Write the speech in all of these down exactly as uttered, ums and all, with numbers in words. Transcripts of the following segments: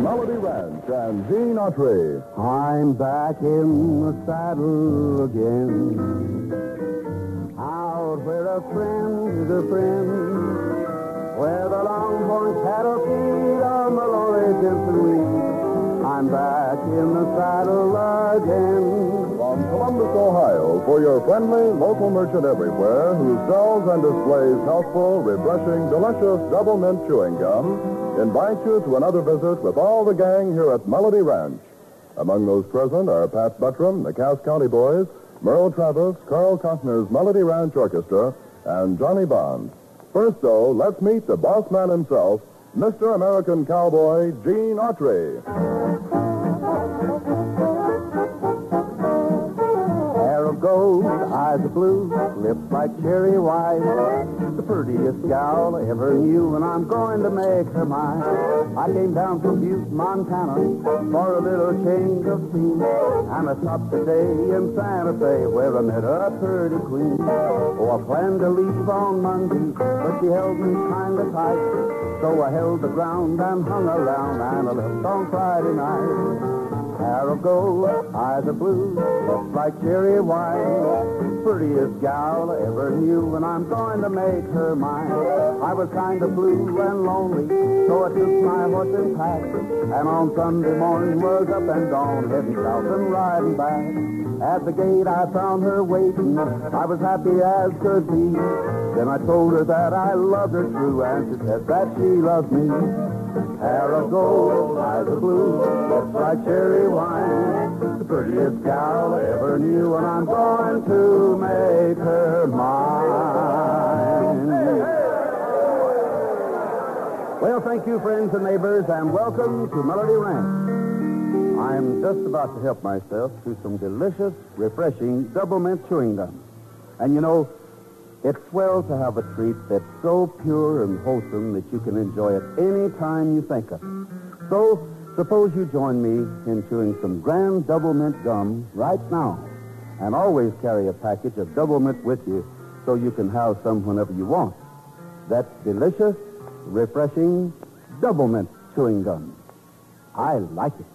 Melody Ranch and Gene Autry. I'm back in the saddle again, out where a friend is a friend, where the longhorn cattle feed on the lonely Simpson Reed. I'm back in the saddle again. From Columbus, Ohio, for your friendly local merchant everywhere who sells and displays healthful, refreshing, delicious double mint chewing gum, invite you to another visit with all the gang here at Melody Ranch. Among those present are Pat Buttram, the Cass County Boys, Merle Travis, Carl Contner's Melody Ranch Orchestra, and Johnny Bond. First, though, let's meet the boss man himself, Mister American Cowboy, Gene Autry. Hair of gold, eyes of blue, lips like cherry white, the prettiest gal I ever knew, and I'm going to make her mine. I came down from Butte, Montana, for a little change of scene, and I stopped today in Santa Fe, where I met a pretty queen. Oh, I planned to leave on Monday, but she held me kind of tight, so I held the ground and hung around, and I left on Friday night. Hair of gold, eyes of blue, lips like cherry wine, prettiest gal I ever knew, and I'm going to make her mine. I was kind of blue and lonely, so I took my horse and pack, and on Sunday morning was up and gone, heading south and riding back. At the gate I found her waiting, I was happy as could be. Then I told her that I loved her true, and she said that she loved me. Hair of gold, eyes of blue, lips like cherry wine, the prettiest gal I ever knew, and I'm going to make her mine. Well, thank you, friends and neighbors, and welcome to Melody Ranch. I'm just about to help myself to some delicious, refreshing double mint chewing gum. And you know, it's swell to have a treat that's so pure and wholesome that you can enjoy it any time you think of it. So, suppose you join me in chewing some grand double mint gum right now. And always carry a package of double mint with you so you can have some whenever you want. That's delicious, refreshing double mint chewing gum. I like it.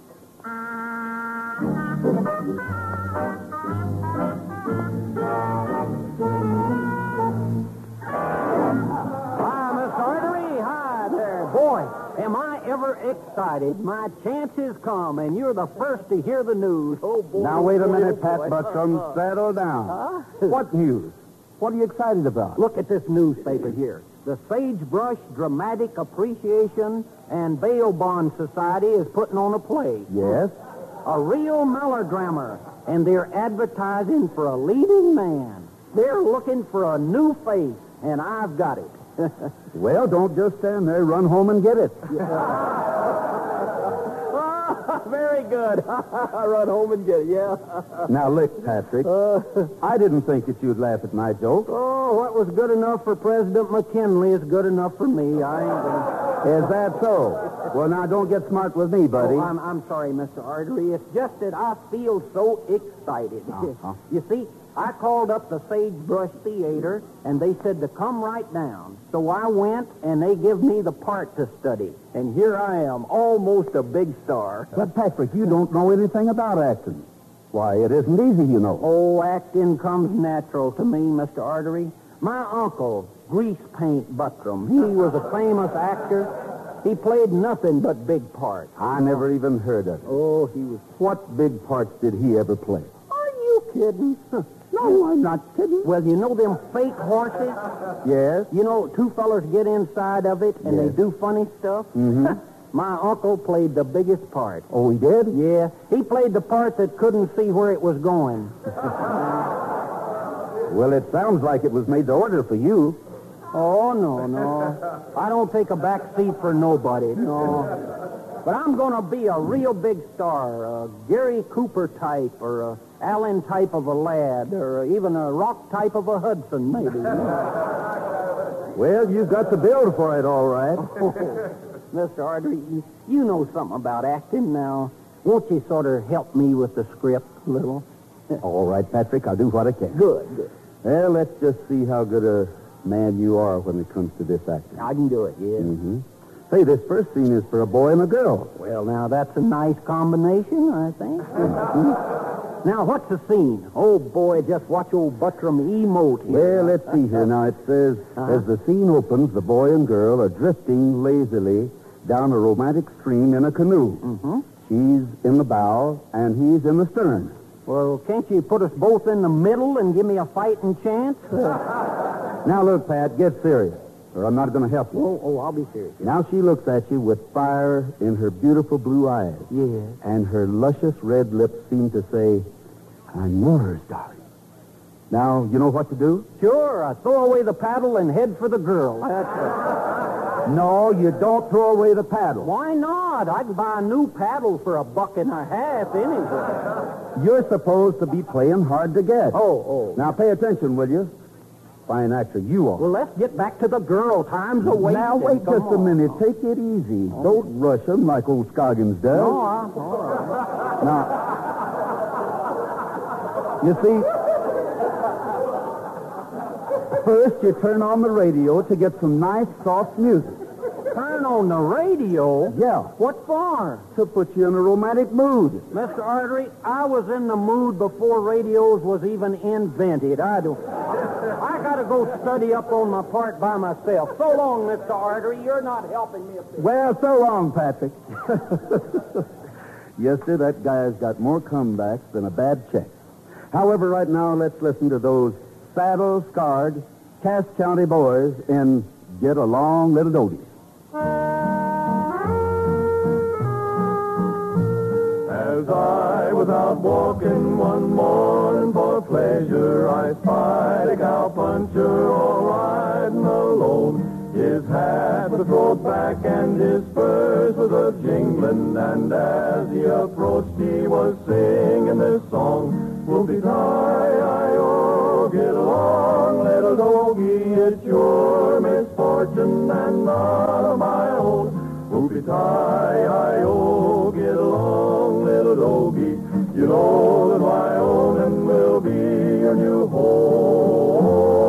Am I ever excited? My chance has come, and you're the first to hear the news. Oh, boy. Now, wait a boy, minute, boy. Pat Buttram. Settle down. Huh? What news? What are you excited about? Look at this newspaper here. The Sagebrush Dramatic Appreciation and Bail Bond Society is putting on a play. Yes? A real melodrama, and they're advertising for a leading man. They're looking for a new face, and I've got it. Well, don't just stand there. Run home and get it. Oh, very good. Run home and get it, yeah. Now, look, Patrick, Uh, I didn't think that you'd laugh at my joke. oh, what was good enough for President McKinley is good enough for me. I ain't gonna... Is that so? Well, now, don't get smart with me, buddy. Oh, I'm, I'm sorry, Mister Artery. It's just that I feel so excited. Uh-huh. You see, I called up the Sagebrush Theater, and they said to come right down. So I went, and they give me the part to study. And here I am, almost a big star. But, Patrick, you don't know anything about acting. Why, it isn't easy, you know. Oh, acting comes natural to me, Mister Artery. My uncle, Grease Paint Buttram, he was a famous actor. He played nothing but big parts. I never even heard of it. Oh, he was... What big parts did he ever play? Are you kidding? No, I'm not kidding. Well, you know them fake horses? Yes? You know, two fellas get inside of it, and Yes. they do funny stuff? Mm-hmm. My uncle played the biggest part. Oh, he did? Yeah, he played the part that couldn't see where it was going. Well, it sounds like it was made to order for you. Oh, no, no. I don't take a back seat for nobody, no. But I'm going to be a real big star, a Gary Cooper type, or a Allen type of a lad, or even a Rock type of a Hudson, maybe. Well, you've got the build for it, all right. Oh, Mister Artery, you, you know something about acting now. Won't you sort of help me with the script a little? All right, Patrick, I'll do what I can. Good, good. Well, let's just see how good a man you are when it comes to this acting. I can do it, yeah. Mm-hmm. Say, this first scene is for a boy and a girl. Well, now, that's a nice combination, I think. Now, what's the scene? Oh, boy, just watch old Buttram emote here. Well, let's see here. Now, it says, Uh-huh. as the scene opens, the boy and girl are drifting lazily down a romantic stream in a canoe. Mm-hmm. She's in the bow, and he's in the stern. Well, can't you put us both in the middle and give me a fighting chance? Uh, Now, look, Pat, get serious, or I'm not going to help you. oh, oh, I'll be serious. Now she looks at you with fire in her beautiful blue eyes. Yes. And her luscious red lips seem to say, I'm yours, darling. Now, you know what to do? Sure, I throw away the paddle and head for the girl. That's it. No, you don't throw away the paddle. Why not? I can buy a new paddle for a buck and a half anyway. You're supposed to be playing hard to get. Oh, oh. Now, pay attention, will you? Fine actor you are. Well, let's get back to the girl. Time's a wasting. Now, wait Come just a on. minute. Take it easy. Don't rush him like old Scoggins does. No, I, all right. Now, you see, first you turn on the radio to get some nice, soft music. Turn on the radio? Yeah, What for? to put you in a romantic mood. Mister Artery, I was in the mood before radios was even invented. I do. I got to go study up on my part by myself. So long, Mister Artery. You're not helping me a bit. Well, so long, Patrick. Yes, sir, that guy's got more comebacks than a bad check. However, right now, let's listen to those saddle-scarred Cass County boys in Get Along, Little Doggies. As I was out walking one morning for pleasure, I spied a cowpuncher all riding alone. His hat was thrown back and his spurs was a jingling, and as he approached, he was singing this song. Whoopie-tie-I-O, get along, little doggie, it's your misfortune and none of my own. Whoopie-tie-I-O, get along, little doggie, you know that Wyoming will be your new home.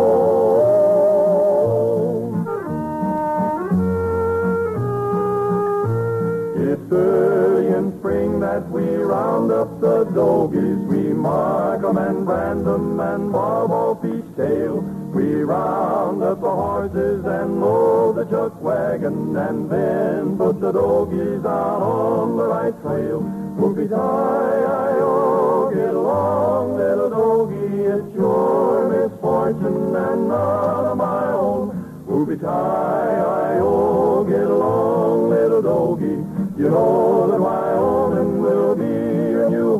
It's early in spring that we round up the dogies. We mark 'em and brand 'em and bob off each tail. We round up the horses and load the chuck wagon and then put the dogies out on the right trail. Whoopie-tie-I-O, get along, little doggie, it's your misfortune and none of my own. Whoopie-tie-I-O, get along, little doggie, you know that Wyoming will be your new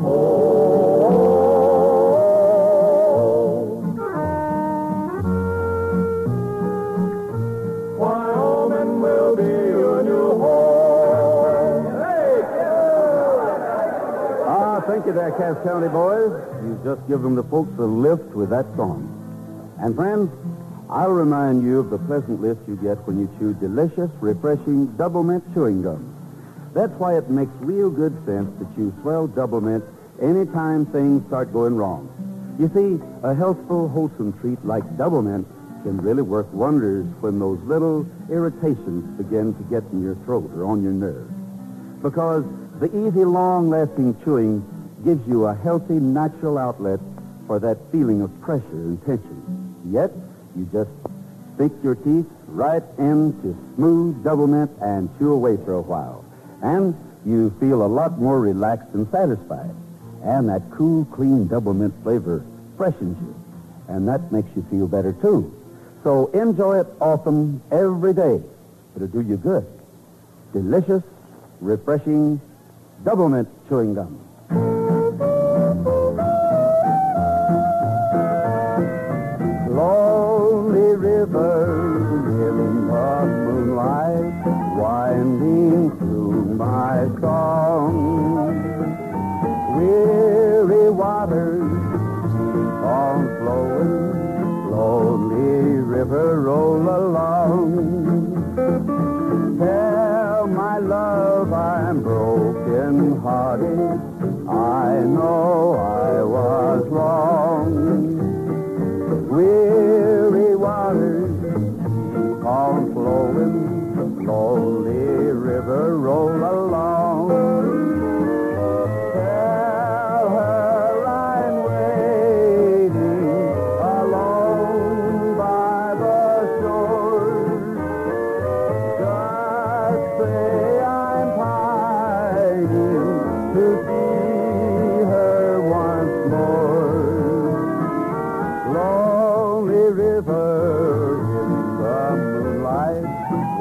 home. Wyoming will be your new home. Hey! Ah, thank you there, Cass County boys. You just given the folks a lift with that song. And friends, I'll remind you of the pleasant lift you get when you chew delicious, refreshing double mint chewing gum. That's why it makes real good sense to chew swell double mint anytime things start going wrong. You see, a healthful, wholesome treat like double mint can really work wonders when those little irritations begin to get in your throat or on your nerves. Because the easy, long-lasting chewing gives you a healthy, natural outlet for that feeling of pressure and tension. Yet, you just sink your teeth right into smooth double mint and chew away for a while. And you feel a lot more relaxed and satisfied. And that cool, clean double mint flavor freshens you. And that makes you feel better, too. So enjoy it often, every day. It'll do you good. Delicious, refreshing double mint chewing gum. Lonely river in the moonlight, winding through my song. Weary waters keep on flowing, lonely river roll along. Tell my love I'm broken hearted, I know I was wrong. Weary waters keep on flowing, lonely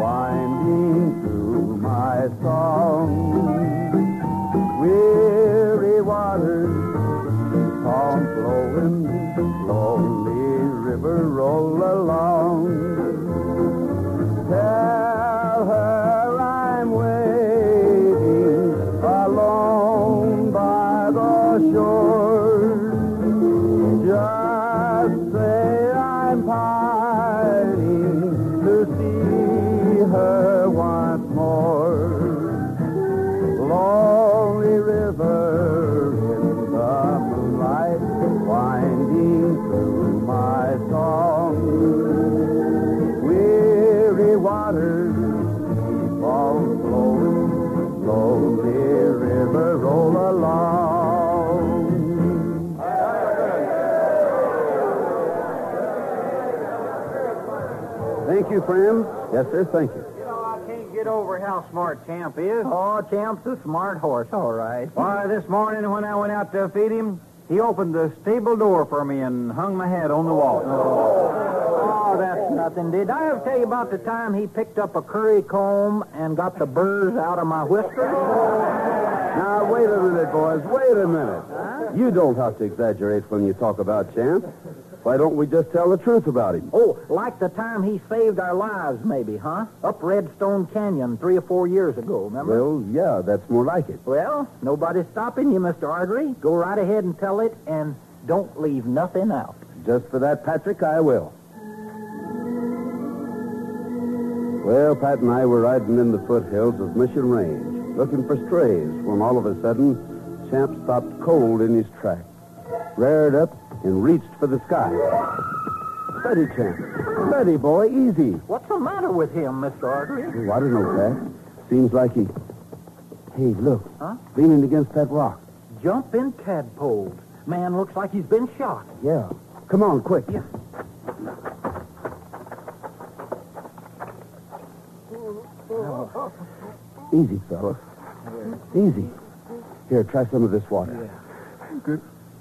winding through my song. Weary waters keep on flowing, lonely river roll along. Tell her I'm waiting alone by the shore. Just say I'm pining to see her once more. Lonely river in the moonlight, winding through my song. Weary waters keep on flowing, lonely river roll along. Thank you, friend. Yes, sir, thank you. You know, I can't get over how smart Champ is. Oh, Champ's a smart horse, all right. Why, this morning when I went out to feed him, he opened the stable door for me and hung my hat on the wall. Oh, that's nothing. Did I ever tell you about the time he picked up a curry comb and got the burrs out of my whiskers? Now, wait a minute, boys. Wait a minute. Huh? You don't have to exaggerate when you talk about Champ. Why don't we just tell the truth about him? Oh, like the time he saved our lives, maybe, huh? Up Redstone Canyon three or four years ago, remember? Well, yeah, that's more like it. Well, nobody's stopping you, Mister Artery. Go right ahead and tell it, and don't leave nothing out. Just for that, Patrick, I will. Well, Pat and I were riding in the foothills of Mission Range, looking for strays, when all of a sudden, Champ stopped cold in his track, reared up, and reached for the sky. Steady, Champ. Steady, boy. Easy. What's the matter with him, Mister Artery? Oh, I don't know, Pat. Seems like he... Hey, look. Huh? Leaning against that rock. Jumping tadpoles. Man looks like he's been shot. Yeah. Come on, quick. Yeah. Easy, fella. Easy. Here, try some of this water. Yeah. Good.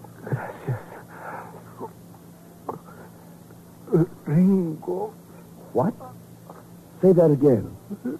Ringo. What? Say that again.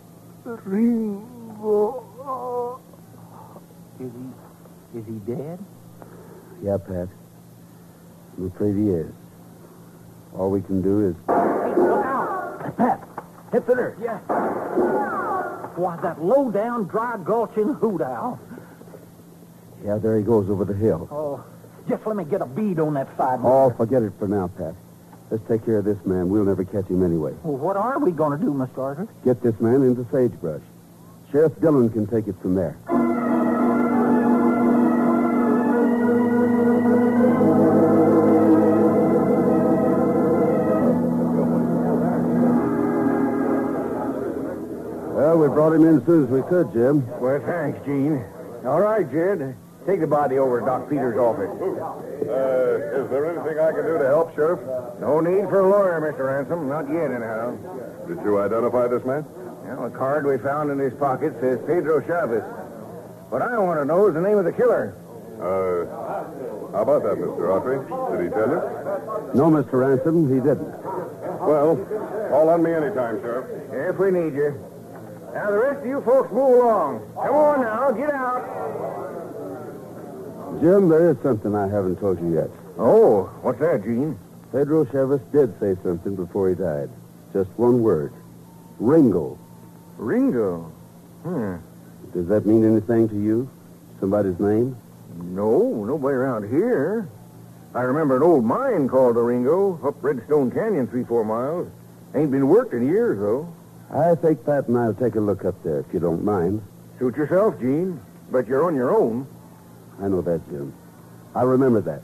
Ringo. Is he... is he dead? Yeah, Pat. I'm afraid he is. All we can do is... Hey, look out! Pat! Hit the dirt. Yeah. Why, that low-down, dry-gulching hoot owl. Yeah, there he goes over the hill. Oh, just let me get a bead on that side. Oh, forget it for now, Pat. Let's take care of this man. We'll never catch him anyway. Well, what are we going to do, Mister Arthur? Get this man into sagebrush. Sheriff Dillon can take it from there. Well, we brought him in as soon as we could, Jim. Well, thanks, Gene. All right, Jed. Take the body over to Doc Peters' office. Uh, is there anything I can do to help, Sheriff? No need for a lawyer, Mister Ransom. Not yet, anyhow. Did you identify this man? Well, the card we found in his pocket says Pedro Chavez. What I want to know is the name of the killer. Uh, how about that, Mister Autry? Did he tell you? No, Mister Ransom, he didn't. Well, call on me anytime, Sheriff. If we need you. Now, the rest of you folks move along. Come on now, get out. Jim, there is something I haven't told you yet. Oh, what's that, Gene? Pedro Chavez did say something before he died. Just one word. Ringo. Ringo? Hmm. Does that mean anything to you? Somebody's name? No, nobody around here. I remember an old mine called the Ringo, up Redstone Canyon three, four miles. Ain't been worked in years, though. I think Pat and I'll take a look up there, if you don't mind. Suit yourself, Gene. But you're on your own. I know that, Jim. I remember that.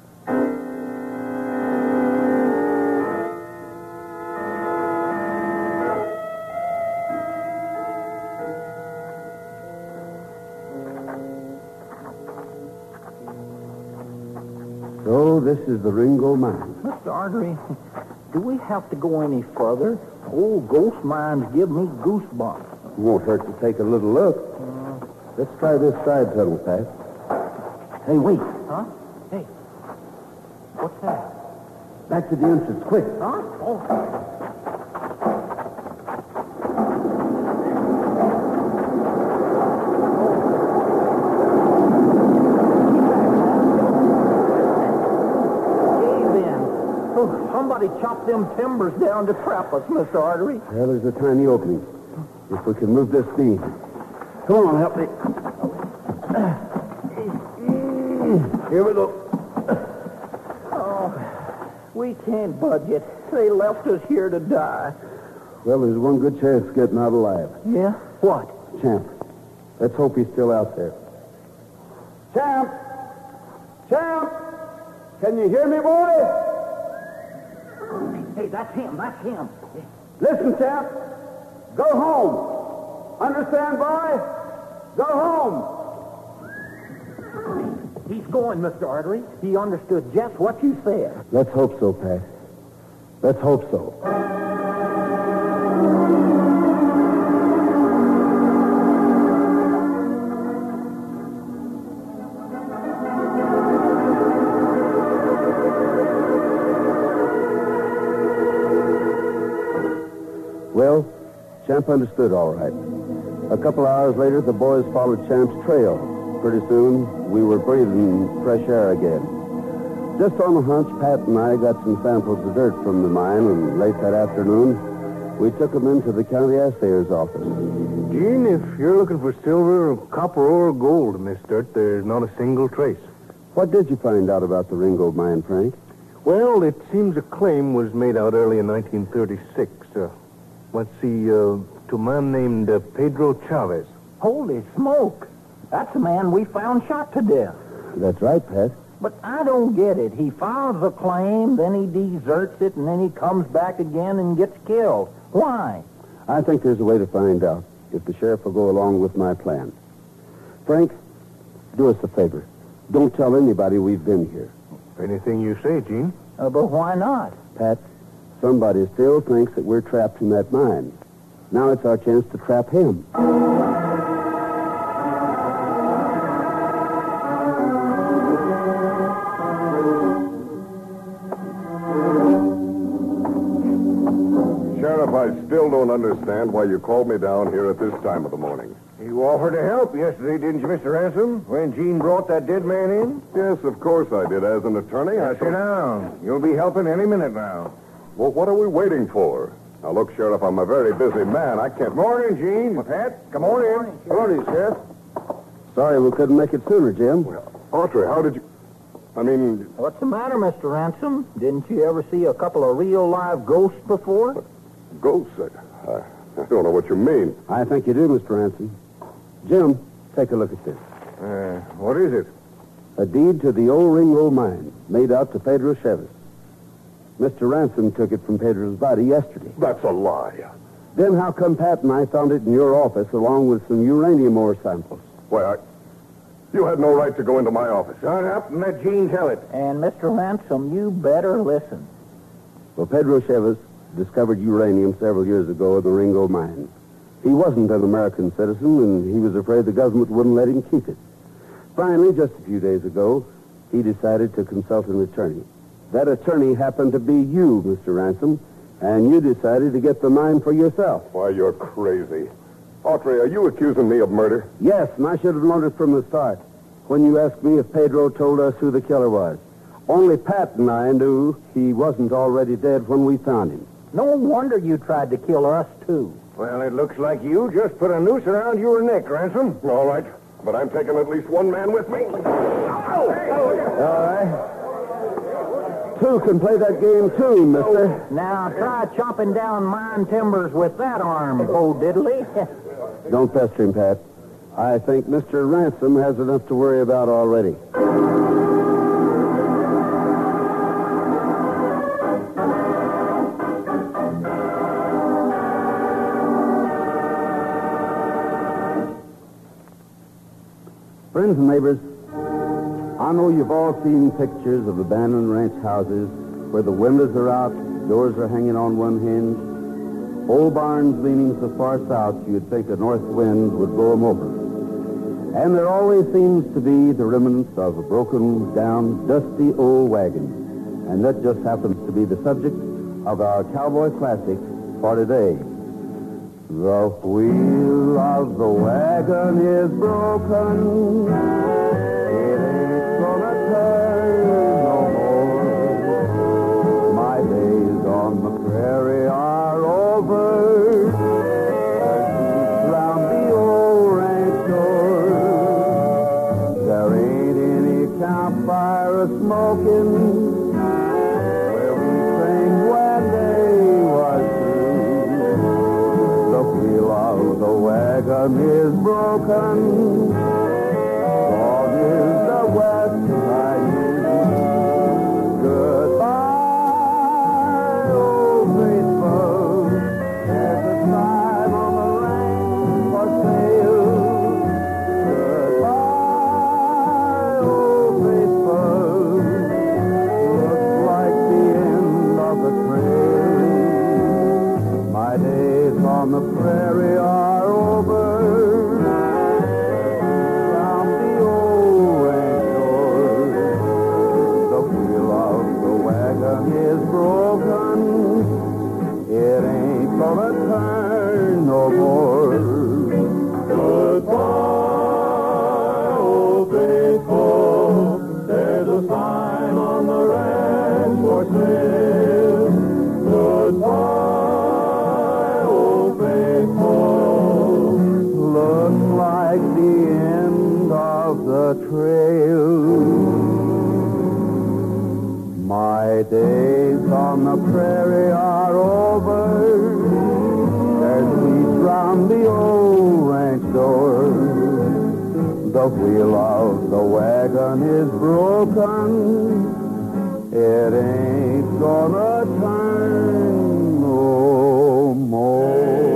So this is the Ringo mine. Mister Artery, do we have to go any further? Old ghost mines give me goosebumps. It won't hurt to take a little look. Uh, Let's try this side tunnel, Pat. Hey, wait. huh? Hey, what's that? Back to the entrance, quick. Huh? Oh. chop them timbers down to trap us, Mister Artery. Well, there's a tiny opening. If we can move this beam. Come on, help me. Here we go. Oh, we can't budge it. They left us here to die. Well, there's one good chance of getting out alive. Yeah? What? Champ. Let's hope he's still out there. Champ! Champ! Can you hear me, boy? Hey, that's him. That's him. Listen, Champ. Go home. Understand, boy? Go home. He's going, Mister Artery. He understood just what you said. Let's hope so, Pat. Let's hope so. Well, Champ understood all right. A couple hours later, the boys followed Champ's trail. Pretty soon, we were breathing fresh air again. Just on the hunch, Pat and I got some samples of dirt from the mine, and late that afternoon, we took them into the county assayer's office. Gene, if you're looking for silver, or copper, or gold in this dirt, there's not a single trace. What did you find out about the Ringo mine, Frank? Well, it seems a claim was made out early in nineteen thirty-six. Uh, let's see, uh, to a man named uh, Pedro Chavez. Holy smoke. That's the man we found shot to death. That's right, Pat. But I don't get it. He files a claim, then he deserts it, and then he comes back again and gets killed. Why? I think there's a way to find out, if the sheriff will go along with my plan. Frank, do us a favor. Don't tell anybody we've been here. Anything you say, Gene. Uh, but why not? Pat, somebody still thinks that we're trapped in that mine. Now it's our chance to trap him. Sheriff, I still don't understand why you called me down here at this time of the morning. You offered to help yesterday, didn't you, Mister Ransom, when Gene brought that dead man in? Yes, of course I did. As an attorney, I... Sit down. You'll be helping any minute now. Well, what are we waiting for? Now, look, Sheriff, I'm a very busy man. I can't... Morning, Gene. Pat, come on in. Hello, Sheriff. Sorry we couldn't make it sooner, Jim. Well, Autry, how did you... I mean... What's the matter, Mister Ransom? Didn't you ever see a couple of real live ghosts before? Ghosts? I, I, I don't know what you mean. I think you do, Mister Ransom. Jim, take a look at this. Uh, what is it? A deed to the old Ringo mine, made out to Pedro Chavez. Mister Ransom took it from Pedro's body yesterday. That's a lie. Then how come Pat and I found it in your office along with some uranium ore samples? Why, I... You had no right to go into my office. Shut up and let Gene tell it. And, Mister Ransom, you better listen. Well, Pedro Chavez discovered uranium several years ago in the Ringo mine. He wasn't an American citizen, and he was afraid the government wouldn't let him keep it. Finally, just a few days ago, he decided to consult an attorney. That attorney happened to be you, Mister Ransom, and you decided to get the mine for yourself. Why, you're crazy. Autry, are you accusing me of murder? Yes, and I should have known it from the start, when you asked me if Pedro told us who the killer was. Only Pat and I knew he wasn't already dead when we found him. No wonder you tried to kill us, too. Well, it looks like you just put a noose around your neck, Ransom. All right, but I'm taking at least one man with me. All right. Two can play that game, too, mister. Now, try chopping down mine timbers with that arm, Bo Diddley. Don't pester him, Pat. I think Mister Ransom has enough to worry about already. Friends and neighbors, I know you've all seen pictures of abandoned ranch houses where the windows are out, doors are hanging on one hinge, old barns leaning so far south you'd think a north wind would blow them over. And there always seems to be the remnants of a broken down, dusty old wagon. And that just happens to be the subject of our cowboy classic for today. The wheel of the wagon is broken. It ain't gonna turn no more. My days wagon is broken. Gone is the west riding. Goodbye, old faithful. There's a time on the range for sale. Goodbye, old faithful. Looks like the end of the trail. My days on the prairie are over. Round the old ranch door, the wheel of the wagon is broken. It ain't gonna turn no more. Goodbye, old faithful. There's a sign on the ranch for sale. Goodbye, old faithful. Looks like the end of the trail. My days on the prairie are over. There's peace round the old ranch door. The wheel of the wagon is broken. It ain't gonna turn no more.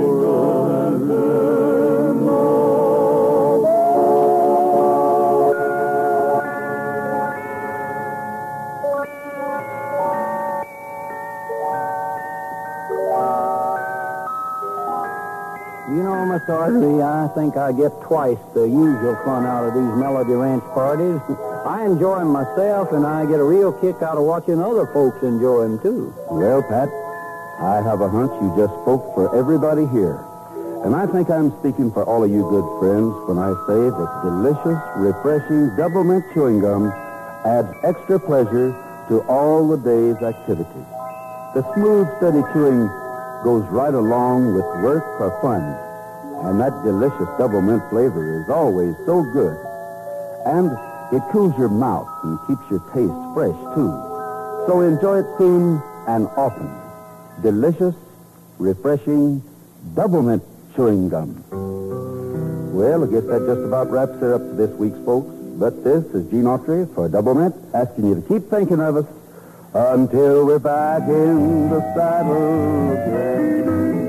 You know, Mister Artery, I think I get twice the usual fun out of these Melody Ranch parties. I enjoy them myself, and I get a real kick out of watching other folks enjoy them, too. Well, Pat, I have a hunch you just spoke for everybody here. And I think I'm speaking for all of you good friends when I say that delicious, refreshing double mint chewing gum adds extra pleasure to all the day's activities. The smooth, steady chewing goes right along with work or fun. And that delicious double mint flavor is always so good. And it cools your mouth and keeps your taste fresh, too. So enjoy it soon and often. Delicious, refreshing, double mint chewing gum. Well, I guess that just about wraps it up for this week's folks. But this is Gene Autry for Double Mint, asking you to keep thinking of us until we're back in the saddle again.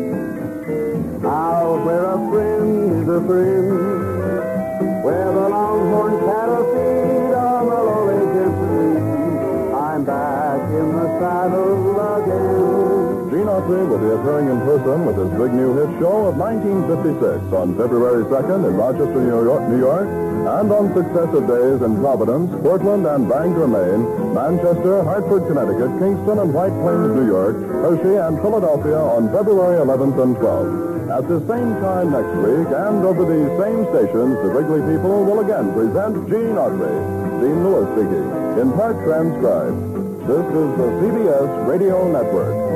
Out where a friend is a friend, where the longhorn cattle feed on the lonely Tennessee. I'm back in the saddle again. Gene Autry will be appearing in person with his big new hit show of nineteen fifty-six on February second in Rochester, New York, New York, and on successive days in Providence, Portland, and Bangor, Maine, Manchester, Hartford, Connecticut, Kingston, and White Plains, New York, Hershey, and Philadelphia on February eleventh and twelfth. At the same time next week, and over these same stations, the Wrigley people will again present Gene Autry. Dean Lewis speaking, in part transcribed. This is the C B S Radio Network.